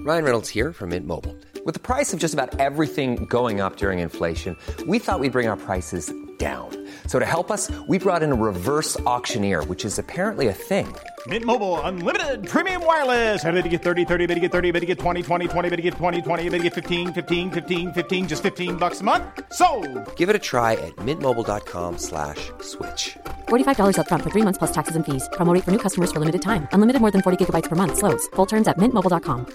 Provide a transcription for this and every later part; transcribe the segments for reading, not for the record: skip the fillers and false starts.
Ryan Reynolds here from Mint Mobile. With the price of just about everything going up during inflation, we thought we'd bring our prices down. So to help us, we brought in a reverse auctioneer, which is apparently a thing. Mint Mobile Unlimited Premium Wireless. How to get 30, 30, bit to get 30, bit to get 20, 20, 20, bit to get 20, 20, bit to get 15, 15, 15, 15, just $15 a month? Sold! Give it a try at mintmobile.com/switch. $45 up front for 3 months plus taxes and fees. Promo rate for new customers for limited time. Unlimited more than 40 gigabytes per month. Slows full terms at mintmobile.com.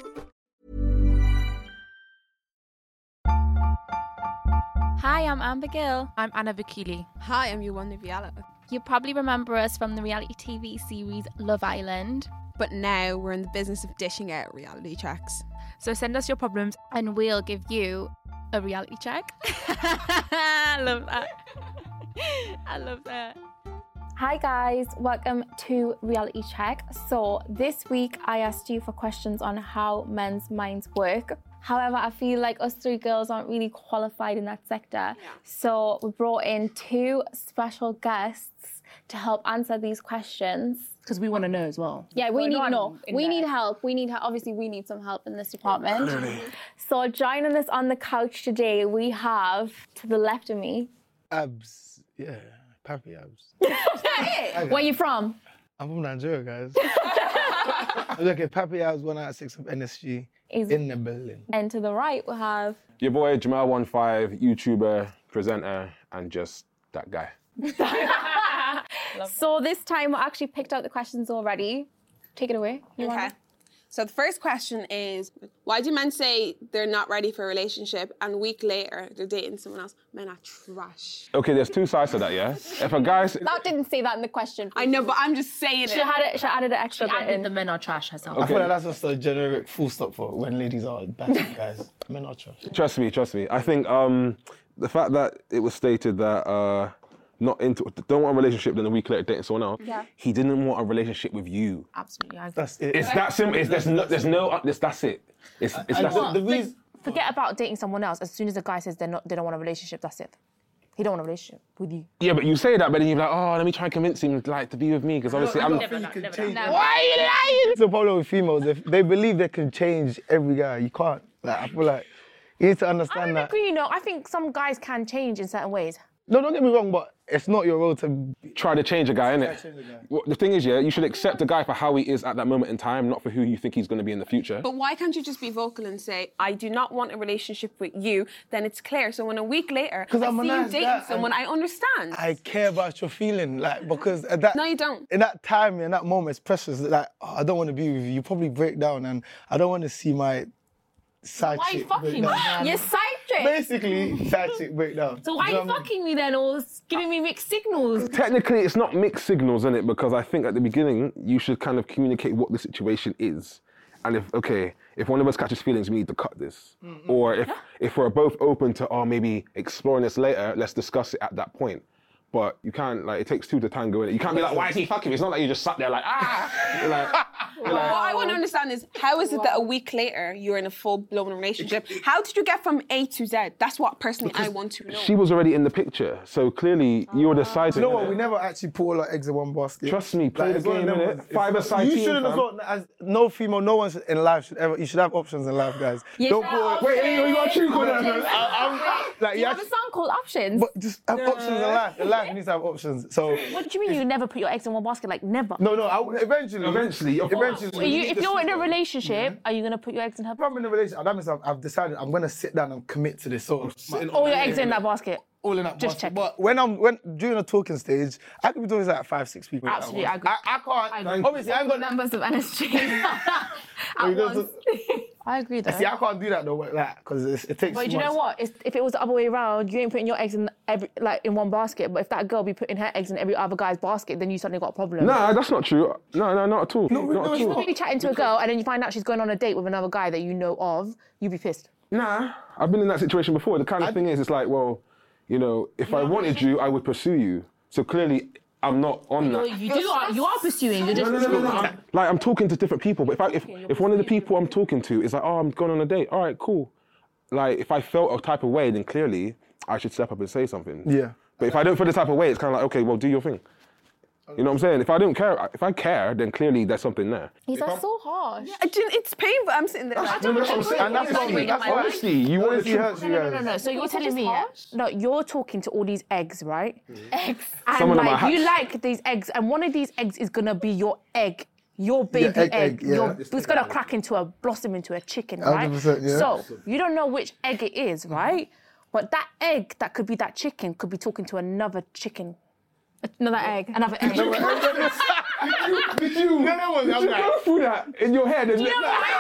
Hi, I'm Amber Gill. I'm Anna Vakili. Hi, I'm Yuwanda Viala. You probably remember us from the reality TV series Love Island. But now we're in the business of dishing out reality checks. So send us your problems and we'll give you a reality check. I love that. I love that. Hi guys, welcome to Reality Check. So this week I asked you for questions on how men's minds work. However, I feel like us three girls aren't really qualified in that sector. So we brought in two special guests to help answer these questions. Because we want to know as well. Yeah, we need to know. We need help. Obviously, we need some help in this department. Clearly. So joining us on the couch today, we have, to the left of me... Abs. Yeah, Pappy Abs. Where are you from? I'm from Nigeria, guys. Look at Pappy Abs 196 of NSG in the building. And to the right, we have... Your boy, Jamal15, YouTuber, presenter, and just that guy. So this time, we actually picked out the questions already. Take it away. Okay. So the first question is, why do men say they're not ready for a relationship and a week later they're dating someone else? Men are trash. Okay, there's two sides to that, yeah? If a guy's... That didn't say that in the question. I know, but I'm just saying it. She added an extra bit in. The men are trash herself. I feel like that's just a generic full stop for when ladies are bad guys. Men are trash. Trust me. I think the fact that it was stated that don't want a relationship, then a week later dating someone else. Yeah. He didn't want a relationship with you. Absolutely, I agree. That's it. It's that simple. That's it. It's that simple. The reason... Forget about dating someone else. As soon as a guy says they don't want a relationship, that's it. He don't want a relationship with you. Yeah, but you say that, but then you're like, oh, let me try and convince him to be with me, because obviously I'm... Why are you lying? The problem with females, if they believe they can change every guy, you can't. Like, I feel like you need to understand that. I agree, I think some guys can change in certain ways. No, don't get me wrong, but it's not your role to... Try to change a guy, innit? Well, the thing is, yeah, you should accept a guy for how he is at that moment in time, not for who you think he's going to be in the future. But why can't you just be vocal and say, I do not want a relationship with you, then it's clear. So when a week later, I see you dating someone, I understand. I care about your feeling, because at that... No, you don't. In that time, in that moment, it's precious. Like, I don't want to be with you. You probably break down, and I don't want to see my side chick. Why are you fucking me? Your side chick? Basically, side chick breakdown. So why are you fucking me then, or giving me mixed signals? Technically, it's not mixed signals, innit? Because I think at the beginning, you should kind of communicate what the situation is. And if one of us catches feelings, we need to cut this. Mm-hmm. Or if we're both open to, maybe exploring this later, let's discuss it at that point. But you can't, it takes two to tango, innit? You can't be like, why is he fucking me? It's not like you just sat there like, What I want to understand is, how is it that a week later you're in a full-blown relationship? How did you get from A to Z? That's what personally I want to know. She was already in the picture, so clearly you're deciding. You know what? We never actually put all our eggs in one basket. Trust me, play the game, innit? Five-a-side team. You shouldn't have thought, as no female, no one in life you should have options in life, guys. Don't put. Wait, you got two called You have a song called Options. But just have options in life. In life, you need to have options. So. What do you mean you never put your eggs in one basket? Like never. No. Eventually. If you're in a relationship, are you gonna put your eggs in her? If I'm in a relationship, I've decided I'm gonna sit down and commit to this. So all your eggs in that basket. All in that Just basket. check. But when during a talking stage, I could be doing this like 5-6 people. Absolutely, I agree. I can't. Obviously, I ain't got members of NSG at once. I agree though. See, I can't do that though, because it takes. But do you know what? If it was the other way around, you ain't putting your eggs in in one basket. But if that girl be putting her eggs in every other guy's basket, then you suddenly got a problem. Nah, that's not true. No, not at all. Not at all. If you're chatting to a girl and then you find out she's going on a date with another guy that you know of, you'd be pissed. Nah, I've been in that situation before. The kind of thing is, it's like, well, if I wanted you, I would pursue you. So clearly, I'm not on that. You are pursuing. You're just no. I'm talking to different people. But if one of the people I'm talking to is like, I'm going on a date. All right, cool. If I felt a type of way, then clearly I should step up and say something. Yeah. But if I don't feel the type of way, it's kind of like, okay, well, do your thing. You know what I'm saying? If I care, then clearly there's something there. He's like so harsh. It's painful. I'm sitting there. That's what I'm saying. And that's Honestly, you want to hurts you guys. No. So you're telling me, no, you're talking to all these eggs, right? Eggs. And Some of them like are you hatched. like these eggs, and one of these eggs is gonna be your egg. Your baby egg. It's gonna crack blossom into a chicken, right? 100%, yeah. So you don't know which egg it is, right? But that egg that could be that chicken could be talking to another chicken. Another egg. Another egg. Did you go through that in your head? Do you know what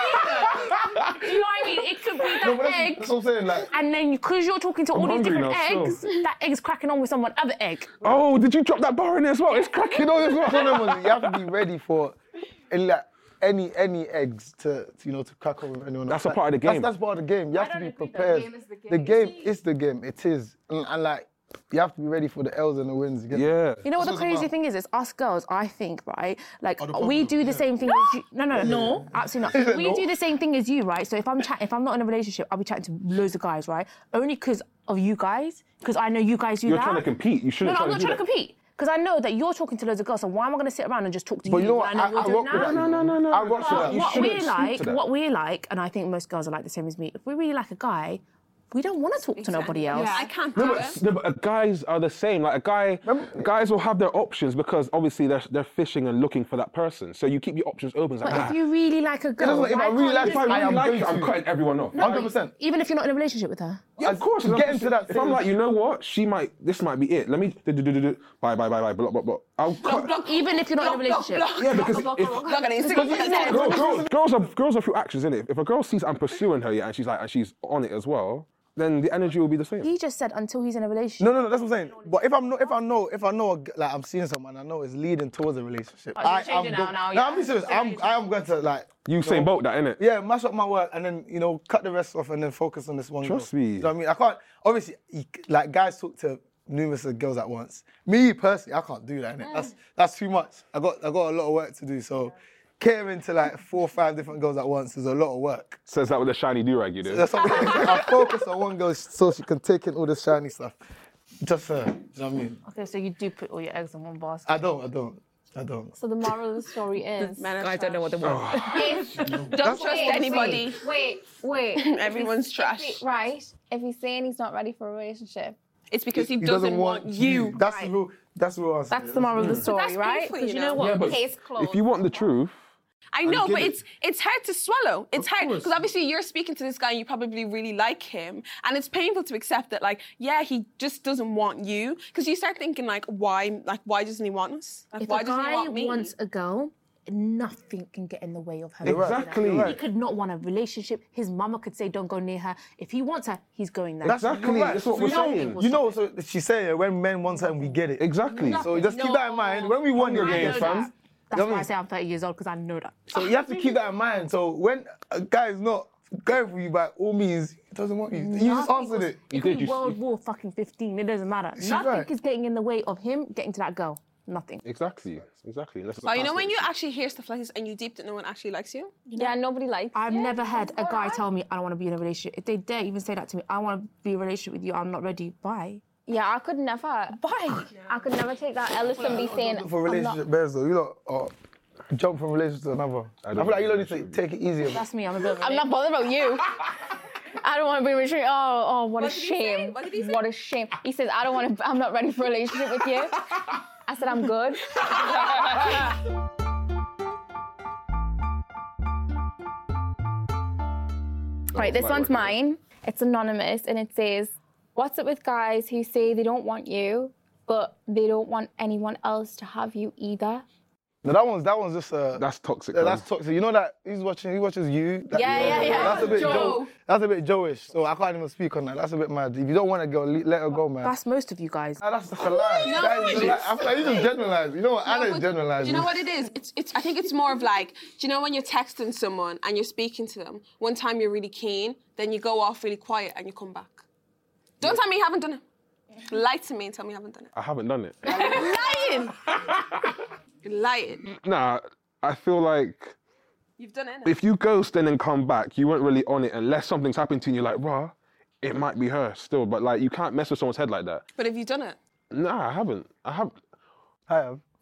I mean? It could be that egg. That's what I'm saying. Like, And then because you're talking to all these hungry different now, eggs, that egg's cracking on with someone other egg. Oh, did you drop that bar in there as well? It's cracking on as well. you have to be ready for like any eggs to crack on with anyone. That's a part of the game. That's part of the game. You have to be agree that prepared. the game is the game. The game is the game. It is, and like you have to be ready for the L's and the wins. Yeah. You know what the crazy thing is? It's us girls, I think, right? Like, we do the same thing as you. No, absolutely not. We do the same thing as you, right? So if I'm not in a relationship, I'll be chatting to loads of guys, right? Only because of you guys, because I know you guys do You're that. trying to compete. You shouldn't No, try I'm to not do trying to that. compete. Because I know that you're talking to loads of girls, so why am I going to sit around and just talk to you? But you know what? when I know you're doing that? No. I rock with that. What we like, and I think most girls are like the same as me, if we really like a guy, we don't want to talk to nobody else. Yeah, I can't do it. No, but guys are the same. Like guys will have their options because obviously they're fishing and looking for that person. So you keep your options open. It's like, But if you really like a girl, If I why really can't like you if I just- really am like going it, I'm to. cutting everyone off. 100%. even if you're not in a relationship with her? Yeah, of course. Get into that If I'm stage. like, you know what, this might be it. Let me bye, blah. I'll cut. Even if you're not in a relationship. Yeah, because if Look at it. girls are through actions, innit? If a girl sees I'm pursuing her, and she's on it as well, then the energy will be the same. He just said until he's in a relationship. No, that's what I'm saying. But if I know, like I'm seeing someone, I know it's leading towards a relationship. Oh, you're changing now, No, I'm being serious. I am going to like. Usain Bolt that, innit? Yeah, mash up my work and then cut the rest off and then focus on this one. Trust girl. me. You know what I mean? I can't. Obviously, like guys talk to numerous of girls at once. Me personally, I can't do that. Innit? That's too much. I got a lot of work to do. So catering to like 4 or 5 different girls at once is a lot of work. Says that with a shiny do-rag, you do. That's what I'm saying. I focus on one girl so she can take in all this shiny stuff. Just her. Do you know what I mean? Okay, so you do put all your eggs in one basket. I don't. So the moral of the story is... I don't know what they want. Don't trust anybody. Wait. Everyone's trash. Right. If he's saying he's not ready for a relationship, It's because he doesn't want you. That's the real. That's the real answer. That's the moral of the story, That's right? painful, Because you you know know. what? Yeah, but case closed. if you want the truth, I know, get but it. it's hard to swallow. It's hard because obviously you're speaking to this guy and you probably really like him, and it's painful to accept that, like, yeah, he just doesn't want you, because you start thinking like, why doesn't he want us? Like, If why a doesn't he guy want me? wants a girl, nothing can get in the way of her. Exactly. He could not want a relationship. His mama could say, don't go near her. If he wants her, he's going there. Exactly. You're right. That's what we're saying. You know, so she's saying when men want something, we get it. Exactly. So just keep that in mind. When we want your games, fam. That's why I say I'm 30 years old, because I know that. So you have to keep that in mind. So when a guy is not going for you, by all means, he doesn't want you. You just answered it. It could be World War fucking 15. It doesn't matter. Nothing right. is getting in the way of him getting to that girl. Nothing. Exactly. But you know when you actually hear stuff like this and you deep that no one actually likes you? yeah, nobody likes I've never had a guy tell me I don't want to be in a relationship. If they dare even say that to me, I want to be in a relationship with you, I'm not ready. Bye. Yeah, I could never. Bye. I could never take that L if somebody saying... For relationship bears though, you lot jump from relationship to another. I feel like you don't need to take it easier. That's me. I'm a bit of a I'm not bothered about you. I don't want to be in a relationship. Oh, what a shame. What did he say? What a shame. He says, I'm not ready for a relationship with you. I said, I'm good. Right, this one's mine. It's anonymous and it says, what's it with guys who say they don't want you, but they don't want anyone else to have you either? No, that one's just That's toxic. yeah, man. that's toxic. You know that he watches you. Yeah. That's a bit Joe. That's a bit Joe-ish. So I can't even speak on that. That's a bit mad. If you don't want to go, let her go, man. That's most of you guys. Nah, that's a lie. No, That is a lie. I feel like you just generalize. You know what? Anna is but generalizing. Do you know what it is? It's. I think it's more of like, do you know when you're texting someone and you're speaking to them, one time you're really keen, then you go off really quiet and you come back. Don't tell me you haven't done it. Lie to me and tell me you haven't done it. I haven't done it. Lying! You're lying. Nah, I feel like You've done it. if you ghost and then come back, you weren't really on it unless something's happened to you. You're like, rah, it might be her still, but like you can't mess with someone's head like that. But have you done it? Nah, I haven't. I have.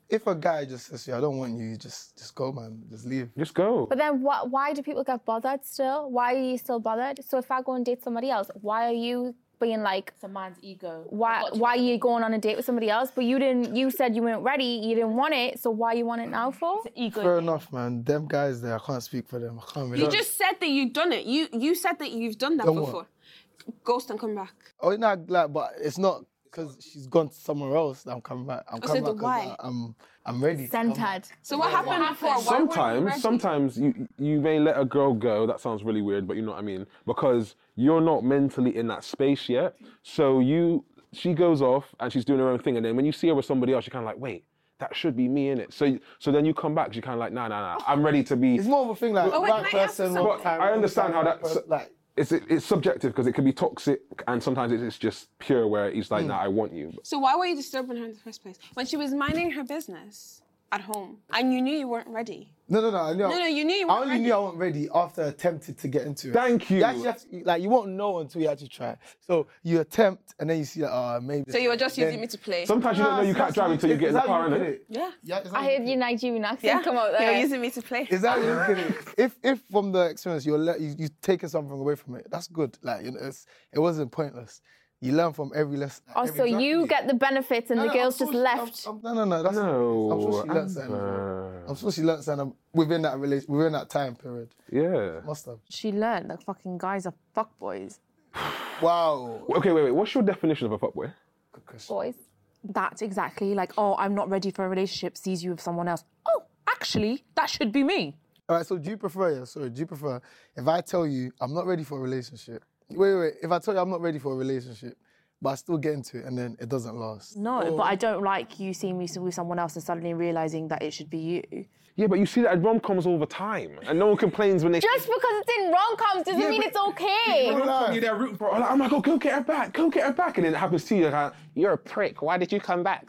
if a guy just says, "I don't want you," just go, man. Just leave. Just go. But then why do people get bothered still? Why are you still bothered? So if I go and date somebody else, why are you being like... It's a man's ego. Why are you going on a date with somebody else? But you said you weren't ready, you didn't want it, so why you want it now for? It's ego. Fair enough, man. Them guys there, I can't speak for them. I can't really. You just said that you've done it. You said that you've done that Done what? before. Ghost and come back. Oh, no, like, but it's not because she's gone somewhere else that I'm coming back. I'm coming so back why? 'cause I'm ready. to come back. Centered. So what happened before? Why weren't you ready? Sometimes you may let a girl go. That sounds really weird, but you know what I mean. Because you're not mentally in that space yet. So she goes off and she's doing her own thing, and then when you see her with somebody else, you're kind of like, wait, that should be me, innit? So then you come back, you're kind of like, nah, I'm ready to be. It's more of a thing like wait, right can I ask person. you Right time, I understand how right that's person, like. It's subjective because it can be toxic, and sometimes it's just pure where he's like, nah, I want you. So why were you disturbing her in the first place? When she was minding her business at home and you knew you weren't ready. No, I knew. No, you knew you I weren't only ready. knew I wasn't ready after I attempted to get into it. Thank you. You actually have to, like, you won't know until you actually try. So you attempt, and then you see that, maybe. So you were just then- using me to play. Sometimes you don't know you can't drive until you get in the car, innit? Yeah. Is that I heard your Nigerian accent Yeah, come out You're there. using me to play. Is that you kidding? If from the experience you've taken something away from it, that's good. Like, you know, it wasn't pointless. You learn from every lesson. Oh, so you get the benefits and the girls just left. No. That's No, I'm sure she learned something. I'm sure she learned something within that time period. Yeah. Must have. She learned that fucking guys are fuckboys. Wow. Okay, wait. What's your definition of a fuckboy? Good question. Boys. That's exactly like, oh, I'm not ready for a relationship, sees you with someone else. Oh, actually, that should be me. All right, so do you prefer if I tell you I'm not ready for a relationship? Wait. If I tell you I'm not ready for a relationship, but I still get into it and then it doesn't last? No, but I don't like you seeing me with someone else and suddenly realising that it should be you. Yeah, but you see that in rom-coms all the time, and no one complains when they. Just because it's in rom-coms doesn't mean it's okay. You're there rooting for her. Like, oh my God, go get her back, and then it happens to you. You're like, you're a prick. Why did you come back?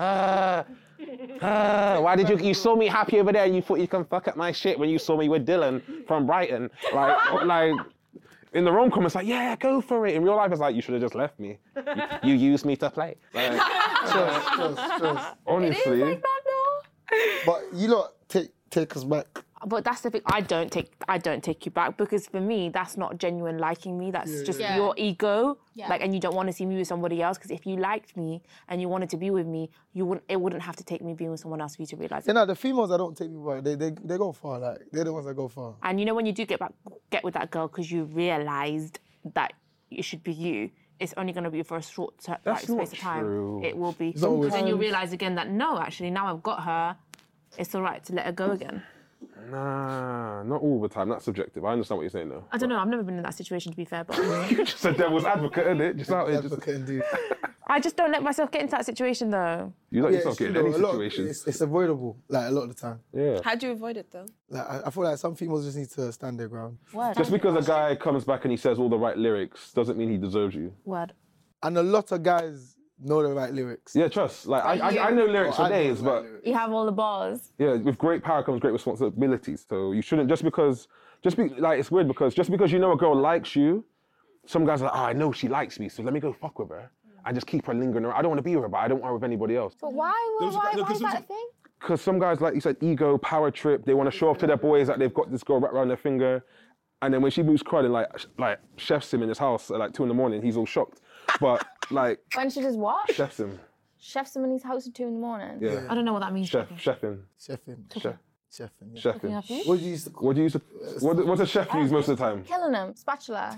Why did you saw me happy over there and you thought you can fuck up my shit when you saw me with Dylan from Brighton? Like in the rom-com, it's like, yeah, go for it. In real life, it's like, you should have just left me. You used me to play. Like, Trust. honestly. It is like that though. But you lot take us back. But that's the thing. I don't take you back because for me that's not genuine liking me. That's just Yeah. your ego. Yeah. Like, and you don't want to see me with somebody else because if you liked me and you wanted to be with me, it wouldn't have to take me being with someone else for you to realise. You know, the females that don't take people back, they go far. Like, they're the ones that go far. And you know when you do get with that girl because you realised that it should be you. It's only going to be for a short That's not space of time. true. It will be. always- Then you realise again that no, actually now I've got her. It's all right to let her go again. Nah, not all the time. That's subjective. I understand what you're saying, though. I don't know. I've never been in that situation to be fair, but You're just a devil's advocate, innit? Just out here. Advocate indeed. I just don't let myself get into that situation though. You let Yeah, yourself it's get in true, any though. A lot- situation. It's avoidable, like, a lot of the time. Yeah. How'd you avoid it though? Like, I feel like some females just need to stand their ground. Word. Just because a guy comes back and he says all the right lyrics doesn't mean he deserves you. Word. And a lot of guys know the right lyrics. Yeah, trust. Like, I know lyrics for I know days, the but right lyrics. You have all the balls. yeah, with great power comes great responsibilities. So you shouldn't it's weird because just because you know a girl likes you, some guys are like, oh, I know she likes me, so let me go fuck with her and just keep her lingering around. I don't want to be with her, but I don't want her with anybody else. But why is that a thing? Because some guys, like you said, ego, power trip, they want to show off to their boys that they've got this girl wrapped around their finger. And then when she moves crud and like chefs him in his house at like 2 a.m, he's all shocked. But like, When she does what? chefs him. Chefs him in his house at 2 a.m. Yeah. I don't know what that means. Chefing. Chefing. Chef. Chefing. Yeah. Chefing. What do you used to call What do you use? What does a chef use most of the time? Killing him. Spatula.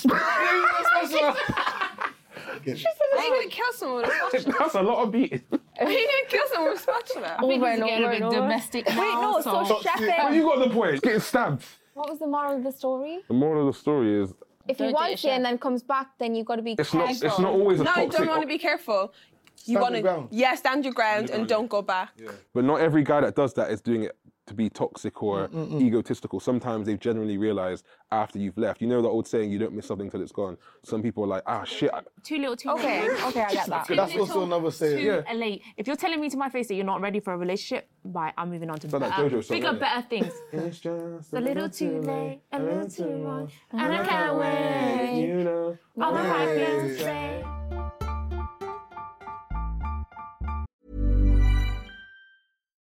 Are you gonna kill someone with a spatula? That's a lot of beating. Are you gonna kill someone with a spatula? Over and over and over. domestic Wait, no, so Well, chefing. you got the point. Getting stabbed. What was the moral of the story? The moral of the story is If he Don't date a wants you chef. and then comes back, then you've got to be it's not careful. always a No, you toxic. don't want to be careful. You Stand want your to, ground. yeah, stand your ground and don't go back. But not every guy that does that is doing it to be toxic or egotistical. Sometimes they've generally realised after you've left. You know the old saying, you don't miss something till it's gone. Some people are like, ah, shit. Too little, too Okay, late. okay, I get that. That's also another saying. Too late. If you're telling me to my face that you're not ready for a relationship, right, I'm moving on to Like that better, JoJo song, bigger, isn't it? better things. It's just A little too late, a little too wrong, and I can't wait. You know. All the right things to say.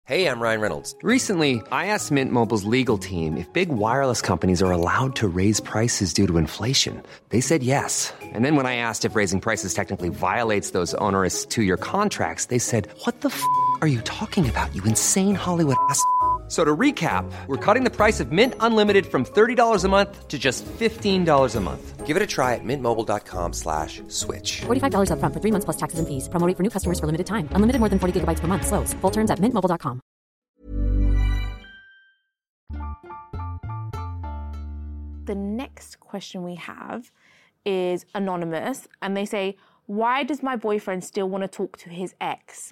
Hey, I'm Ryan Reynolds. Recently, I asked Mint Mobile's legal team if big wireless companies are allowed to raise prices due to inflation. They said yes. And then when I asked if raising prices technically violates those onerous two-year contracts, they said, "What the f*** are you talking about, you insane Hollywood ass?" So to recap, we're cutting the price of Mint Unlimited from $30 a month to just $15 a month. Give it a try at mintmobile.com/switch. $45 up front for 3 months plus taxes and fees. Promo rate for new customers for limited time. Unlimited more than 40 gigabytes per month. Slows full terms at mintmobile.com. The next question we have is anonymous, and they say, why does my boyfriend still want to talk to his ex?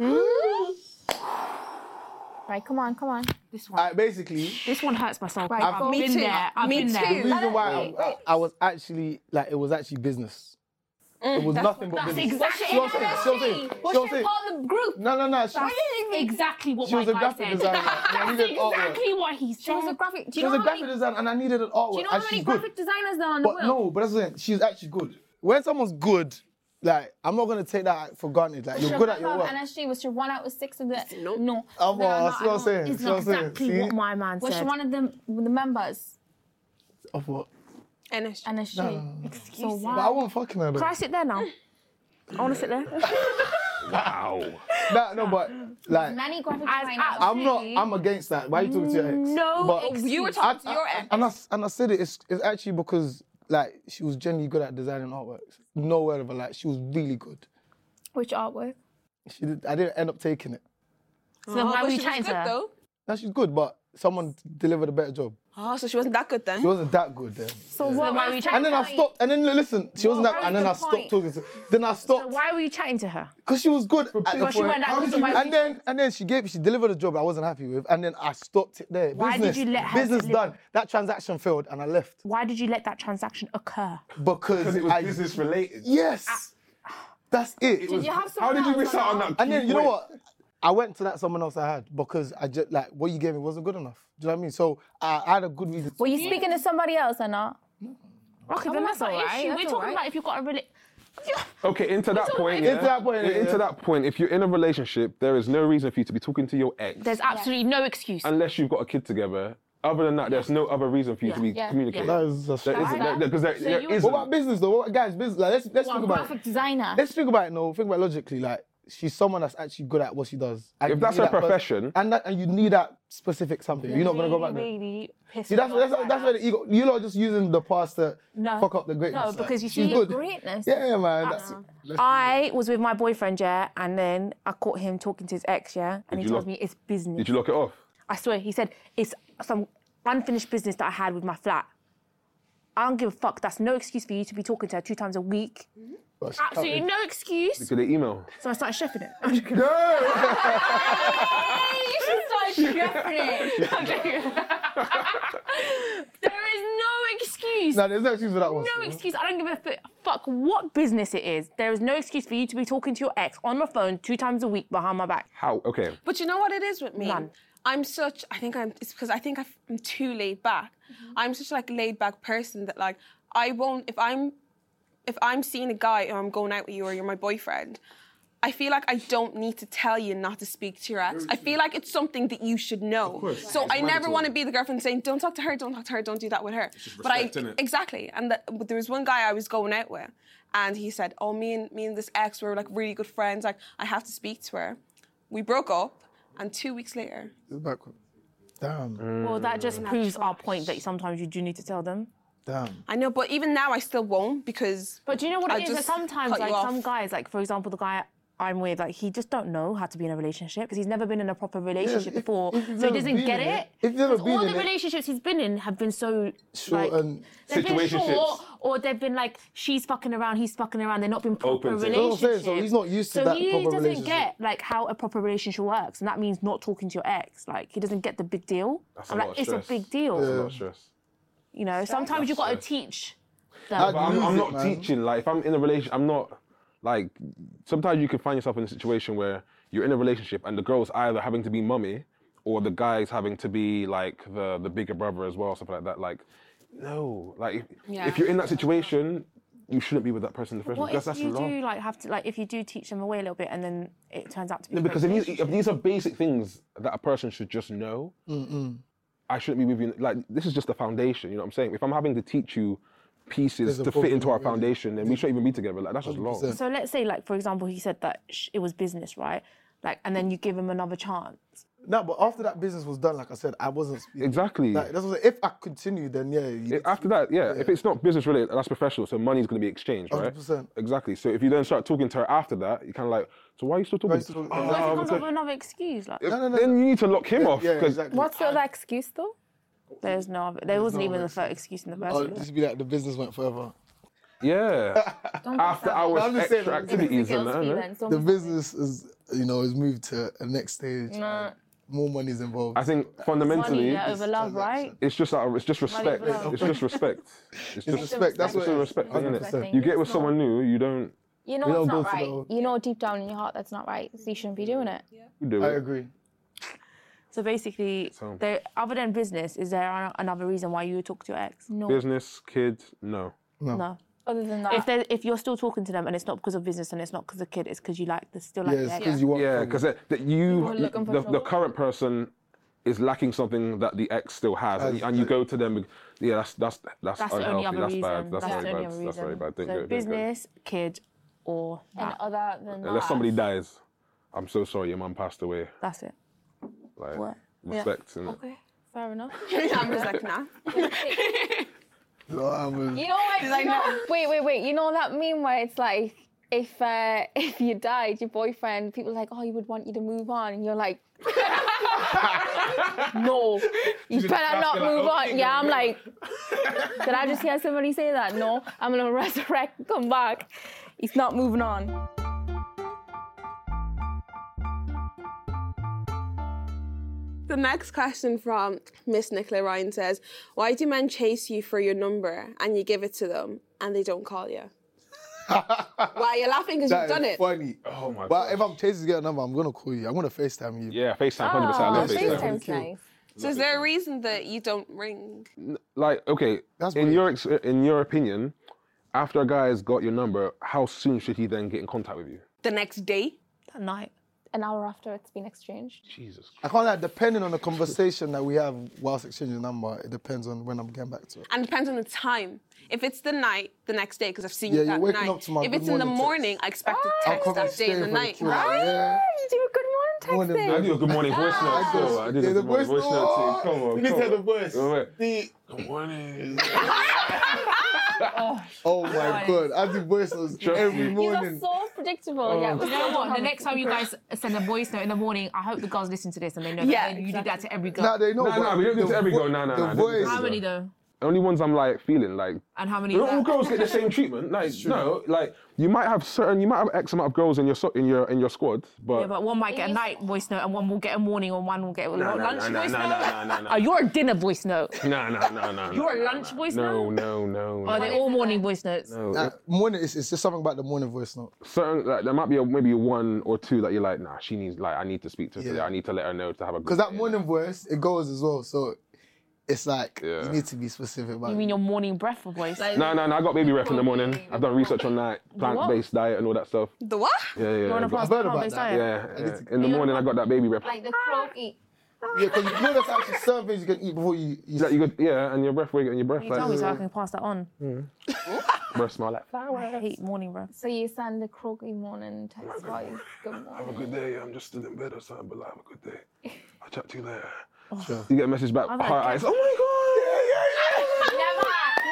Right, come on. This one. Basically, This one hurts my soul. Right, I've me been too. there. I've Me been too. there. the reason why I was actually, like, it was actually business. It was nothing but That's business. exactly See what I'm saying? See what I'm saying? See what I'm saying? part of the group. No. That's exactly what She my was a guy graphic said. designer. And I That's needed artwork. exactly what he said. She was a graphic. Do She you was know a how graphic many? designer, and I needed an artwork. Do you know how and many she's graphic good. designers there are on the But wheel? no, but that's the thing. She's actually good. When someone's good, like, I'm not gonna take that for granted. Like, you're good at your work. NSG was she 1 out of 6 of the? No. Oh, well, No, see what I'm saying? It's See what I'm saying? exactly See? what my man Was she said. one of the members? Of what? NSG. So But why? I won't fucking her though. Can I sit there now? I want to sit there. Wow. No, but like, Many graphic As designers. I'm against that. Why are you talking to your ex? No But excuse. You were talking to your ex. and I said it. It's actually because like she was genuinely good at designing artworks. No word of a lie. She was really good. Which artwork? I didn't end up taking it. So then why But were she you was chatting good to her? though. No, she's good, but someone delivered a better job. Oh, so she wasn't that good then. She wasn't that good then. So what? why were you chatting And then I stopped. And then listen, she wasn't that. was And then the I stopped point? talking to her. Then I So stopped why were you chatting to her? because she was good. At the Because she point. went that good, so why were you And then she delivered a job I wasn't happy with, and then I stopped it there. Why did you let her business deliver? done? That transaction failed, and I left Why did you let that transaction occur? because It was I business related. yes, that's it. Did you have How someone did you else miss or out on not? that? And then key you know point? what? I went to that someone else I had because I just like what you gave me wasn't good enough. Do you know what I mean? So I had a good reason. Were you speaking to somebody else or not? Okay, then that's that's all not right. issue, We're that's talking all right. about if you've got a really. Okay, into that point, yeah. Into that point, yeah. Into that point, if you're in a relationship, there is no reason for you to be talking to your ex There's absolutely no excuse. unless you've got a kid together. Other than that, there's no other reason for you to be Yeah. communicating. That is just There isn't. Because there you- isn't. What about business though? What guys, business? Like, let's What, think about graphic it. designer? Let's think about it. No, think about it logically. Like she's someone that's actually good at what she does. And If you that's need her that profession- and you need that specific something. You're not gonna go back there. Really pissed See, that's me off where right the ego. You're not just using the past to No. fuck up the greatness. No, because you she's see good. Greatness. Yeah, man. That's now. I was with my boyfriend, yeah, and then I caught him talking to his ex, yeah, and he you tells lock- me it's business. Did you lock it off? I swear, he said it's some unfinished business that I had with my flat. I don't give a fuck. That's no excuse for you to be talking to her 2 times a week. Absolutely no excuse. Did they email? So I started chefing it. I'm joking. You should start chefing it. I'm joking. There is no excuse. No, there's no excuse for that one. No excuse. I don't give a fuck what business it is. There is no excuse for you to be talking to your ex on the phone 2 times a week behind my back. How? Okay. But you know what it is with me? None. It's because I think I'm too laid back. I'm such like laid back person that like I won't, if I'm seeing a guy or I'm going out with you or you're my boyfriend, I feel like I don't need to tell you not to speak to your ex. I feel like it's something that you should know. So I never want to be the girlfriend saying, don't talk to her, don't talk to her, don't do that with her. Exactly. And but there was one guy I was going out with and he said, oh, me and this ex were like really good friends. Like I have to speak to her. We broke up and 2 weeks later. Damn. Well, that just proves our point that sometimes you do need to tell them. Damn. I know, but even now I still won't because... But do you know what I'll it is? That just sometimes, cut you like, some off. guys, like, for example, the guy I'm with, like, he just don't know how to be in a relationship because he's never been in a proper relationship before. if you've So he never doesn't been get in it. it- if you've never 'Cause been all in the it- relationships he's been in have been so, Short like... and- They've been Situationships. short, or they've been like, she's fucking around, he's fucking around. They've not been proper Open to it. That's what I'm saying, relationships. so he's not used to that he proper doesn't relationship. get, like, how a proper relationship works. And that means not talking to your ex. Like, he doesn't get the big deal. That's a I'm lot like, of it's a stress. big deal. That's a lot of stress. You know, sometimes you've got to teach them. I'd But I'm lose not it, man. teaching. Like, if I'm in a relationship, I'm not, like, sometimes you can find yourself in a situation where you're in a relationship and the girl's either having to be mummy or the guy's having to be, like, the bigger brother as well, something like that. Like, no. Like, if you're in that situation, you shouldn't be with that person in the first What place. if That's you wrong. do like have to like if you do teach them away a little bit and then it turns out to be No, because a if these are basic things that a person should just know, I shouldn't be with you. Like, this is just the foundation, you know what I'm saying? If I'm having to teach you pieces There's a to fit into our problem already. foundation, then we shouldn't even be together. Like, that's just wrong. 100%. So let's say like for example he said that it was business, right? Like and then you give him another chance. No, but after that business was done, like I said, I wasn't speaking. Exactly. Like, that's what, if I continue, then yeah. After that, if it's not business related, that's professional, so money's going to be exchanged, right? 100%. Exactly. So if you then start talking to her after that, you're kind of like, so why are you still talking? What if he comes up with another excuse? Like Then you need to lock him off. Yeah, 'cause- exactly. What's the other excuse though? there's no other, there wasn't even the first excuse in the first Oh, place. just be like the business went forever. Yeah. After hours, I'm just saying, extra activities and that, no? The business is, is moved to a next stage. More money is involved. I think fundamentally, Money over love, right? it's just respect. over love. It's just respect. It's just respect. That's it's what a it is. respect thing, 100%. innit? You get with someone new, you don't You know We it's don't not go for right. the- You know deep down in your heart that's not right. So you shouldn't be doing it. do I it. agree. So basically, So- other than business, is there another reason why you would talk to your ex? No. Business, kid, no. No. Other than that. If you're still talking to them and it's not because of business and it's not because of kid, it's because you still like Yeah, the it's ex. because you want. Yeah, because looking for the trouble. current person is lacking something that the ex still has, and you go to them. Yeah, that's That's unhealthy. the only other That's reason. bad. That's the very only bad. other That's very reason. bad. Don't So do it. business, kid, or And that. other than that. Unless somebody dies, I'm so sorry. Your mum passed away. That's it. Like What? respect. innit? Okay, fair enough. I'm just like, nah. No, I'm You know what? Wait. You know that meme where it's like, if you died, your boyfriend, people are like, oh, he would want you to move on, and you're like, no, you better not move on. Yeah, I'm like, did I just hear somebody say that? No, I'm gonna resurrect, and come back. He's not moving on. The next question from Miss Nicola Ryan says, why do men chase you for your number and you give it to them and they don't call you? Why, you're laughing because you've done it. Funny. Oh my But god. if I'm chasing to get a number, I'm gonna call you. I'm gonna FaceTime you. Yeah, FaceTime, 100%. I love FaceTime. FaceTime's nice. So is there a reason that you don't ring? Like, okay, That's in weird. your opinion, after a guy has got your number, how soon should he then get in contact with you? The next day? That night. An hour after it's been exchanged. Jesus. I can't lie, depending on the conversation that we have whilst exchanging the number, it depends on when I'm getting back to it. And it depends on the time. If it's the night, the next day, because I've seen Yeah, you that you're waking night. up to my If good it's in the morning morning, I expect a I'll text probably that day and the stay for night. the Yeah. You do a good morning Morning, texting. I do a good morning voice note too. I did Yeah, a the good morning voice voice note note. too. Come on, You need to come have the on. voice. Wait. Good morning. Oh my god, I do voice notes every You are morning. so predictable. Yeah, You know what? The next time you guys send a voice note in the morning, I hope the girls listen to this and they know Yeah, that you do that to every girl. Nah, they know. Nah, but we don't do it to the every vo- girl. Nah, the don't do voice. it to How every many girl. though? Only ones I'm like feeling like. And how many? Not is all that? girls get the same treatment. Like no, like you might have X amount of girls in your squad, but Yeah, but one might get a night voice note and one will get a morning or one will get a lunch voice note. no. Oh, you're a dinner voice note. No. You're a lunch voice note? No. Or are they all morning voice notes? Morning, it's just something about the morning voice note. Certain, like, there might be maybe one or two that you're like, nah, she needs, like, I need to speak to her today. Yeah. I need to let her know to have a good Because that day. morning voice, it goes as well. So it's like, Yeah. you need to be specific about You it. mean your morning breath voice? No, I got baby rep in the morning. I've done research on that, plant-based diet and all that stuff. The what? Yeah. You're on a I've heard about plant-based that. diet? Yeah. In the morning, I got that baby rep. Like the croaky. Yeah, because you know there's actually certain things you can eat before you Like you got, and your breath weight and your breath You tell me like so I can pass that on. breath smell like flower. I hate morning breath. So you send the croaky morning text while you good Have a morning. good day. I'm just still in bed or something, but like, have a good day. I'll chat to you later. Sure. You get a message back, I'm heart like, eyes. Oh my god! Never.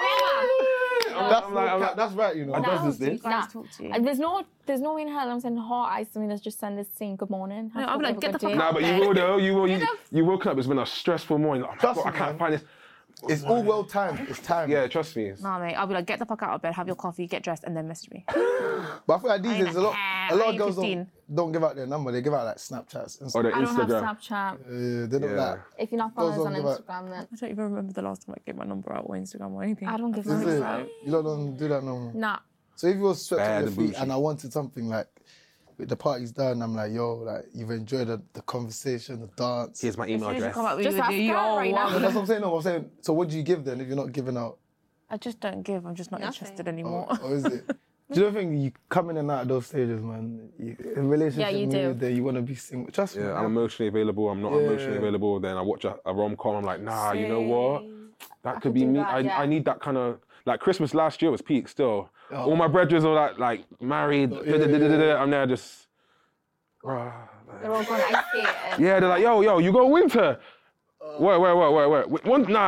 That's right, you know. What else That's do the you thing. guys talk to you? And there's no way in hell I'm sending heart eyes to me. Let's just send this saying good morning. No, I'm like, get the fuck Nah, out but there. you will though. You woke up. It's been a stressful morning. Like, Trust I me, can't man. find this. It's all well timed. It's time. Yeah, trust me. Nah, mate, I'll be like, get the fuck out of bed, have your coffee, get dressed, and then message me. But I feel like these I days, ain't a lot I of ain't girls 15. don't give out their number. They give out like Snapchats. Or the I don't have Instagram. Snapchat. They don't Yeah. like. If you're not following us Girls on don't give up. Instagram, then I don't even remember the last time I gave my number out or Instagram or anything. I don't give a Is it? fuck. You lot don't do that no more. Nah. So if you were swept Bad on your and feet bougie. and I wanted something like, with the party's done, I'm like, yo, like you've enjoyed the conversation, the dance. Here's my email As soon as you address. come up with Just your ask yo, her right now. But that's what I'm saying. No, I'm saying. So what do you give then if you're not giving out? I just don't give. I'm just not interested anymore. Or is it? Do you know think you come in and out of those stages, man? In relationship you do. mood, you want to be single. Trust me. Yeah, I'm emotionally available. I'm not emotionally available. Then I watch a rom-com. I'm like, nah, you know what? That could be me. I need that kind of... Like, Christmas last year was peak still. All my brethren are like married. I'm there just... They're all going ice skating. Yeah, they're like, yo, you go winter. Wait.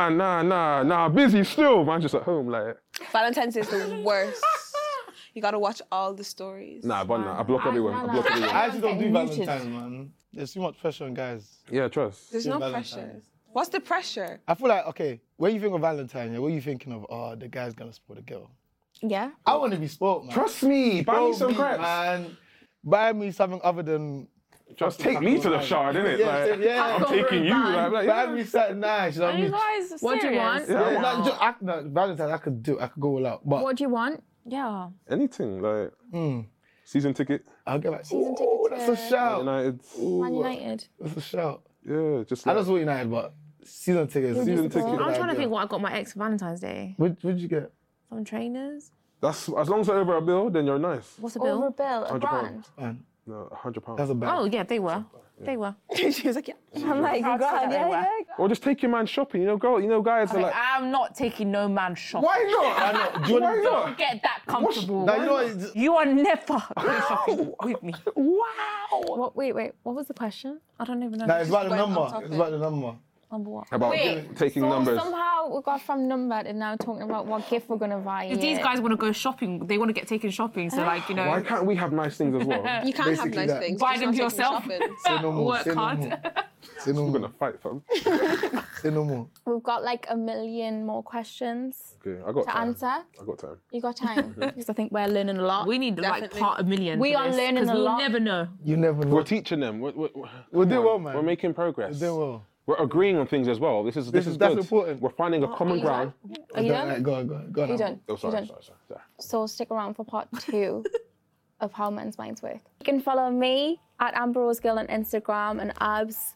Nah, busy still. Man, just at home, like... Valentine's Day is the worst. You gotta watch all the stories. Nah, but I block everyone. I actually don't do Valentine's, man. There's too much pressure on guys. Yeah, trust. There's no pressure. What's the pressure? I feel like, okay, when you think of Valentine's, what are you thinking of? Oh, the guy's gonna spoil the girl. Yeah. I want to be spoiled, man. Trust me, buy me some crepes. Man. Buy me something other than... Just take me to the shard, innit? Yeah, I'm taking you. Buy me something nice, you know what I mean? Guys, what do you want? Yeah, Valentine's, I could go all out. But What do you want? Yeah. Anything, like... Season ticket. I'll get back. Season ticket. That's a shout. United. Man United. That's a shout. Yeah, just I like... don't support United, but season tickets. I'm trying to think what I got my ex for Valentine's Day. What did you get? Some trainers. That's, as long as they're over a bill, then you're nice. What's the bill? Over a bill, a £100. grand. No, £100. That's a bad. Oh, yeah, they were. They were. She was like, yeah. I'm like, you got it. Or just take your man shopping. You know, guys are like... I'm not taking no man shopping. Why not? Why not? Get that comfortable. Now, you know what? You are never going shopping with me. Wow. Wait. What was the question? I don't even know. Nah, it's about the number. It's about the number. Number what? About taking numbers. Somehow we got from number to now talking about what gift we're gonna buy. If these guys want to go shopping, they want to get taken shopping. So, like, you know. Why can't we have nice things as well? You can't have nice things. Buy just them not take yourself. shopping. Work hard. Say no We're more. gonna fight, fam. Say no more. We've got like 1 million more questions Okay, I got to time. answer. I got time. You got time? Because I think we're learning a lot. We need like part 1 million. We are learning a we'll lot. never know. You never know. We're teaching them. We're doing well, man. We're making progress. We're doing well. We're agreeing on things as well. This is That's good. important. We're finding a common ground. Are you done? Go on. Are you done? Oh, sorry. So stick around for part 2 of how men's minds work. You can follow me at Amber Rose Girl on Instagram and Abs.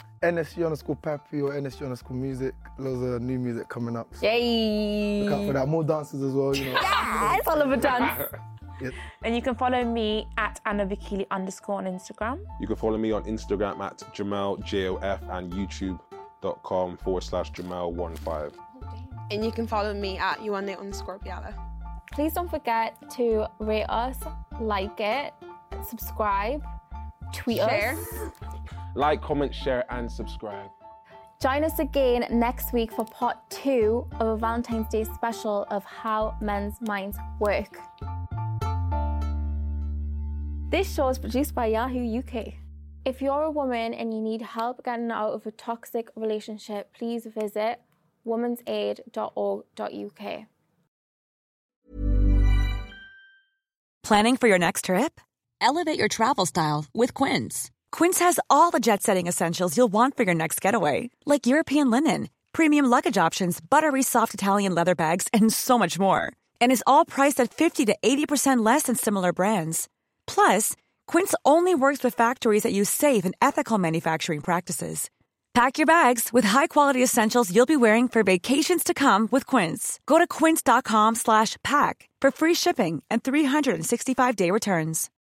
NSG_Pappy or NSG_Music. Loads of new music coming up. So Yay! look out for that. More dances as well, you know. Yeah, it's all of a dance. Yep. And you can follow me at AnnaVikili_ on Instagram. You can follow me on Instagram at Jamal JOF and YouTube.com/Jamal15. And you can follow me at Yuane_Biala. Please don't forget to rate us, like it, subscribe, tweet Share. us. Like, comment, share, and subscribe. Join us again next week for part 2 of a Valentine's Day special of how men's minds work. This show is produced by Yahoo UK. If you're a woman and you need help getting out of a toxic relationship, please visit womansaid.org.uk. Planning for your next trip? Elevate your travel style with Quince. Quince has all the jet-setting essentials you'll want for your next getaway, like European linen, premium luggage options, buttery soft Italian leather bags, and so much more. And is all priced at 50 to 80% less than similar brands. Plus, Quince only works with factories that use safe and ethical manufacturing practices. Pack your bags with high-quality essentials you'll be wearing for vacations to come with Quince. Go to quince.com/pack for free shipping and 365-day returns.